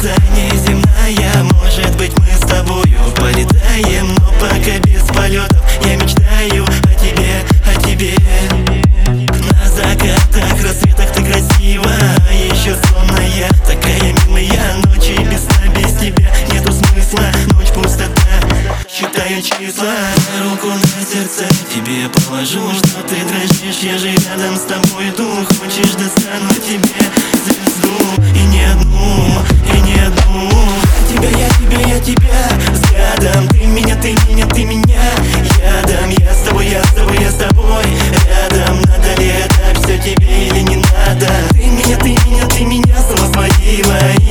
сердца неземная. Может быть, мы с тобою полетаем, но пока без полетов я мечтаю о тебе, о тебе. На закатах, рассветах ты красива, еще сонная, такая милая. Ночи без сна, без тебя нету смысла, ночь пустота, считаю числа. Руку на сердце тебе положу, что ты дрожишь, я же рядом с тобой иду. Хочешь, достану тебе звезду, и не одну, и не одну. Я тебя взглядом, ты меня, ты меня, ты меня ядом. Я с тобой, я с тобой, я с тобой рядом. Надо ли это все тебе или не надо? Ты меня, ты меня, ты меня с ума сводила.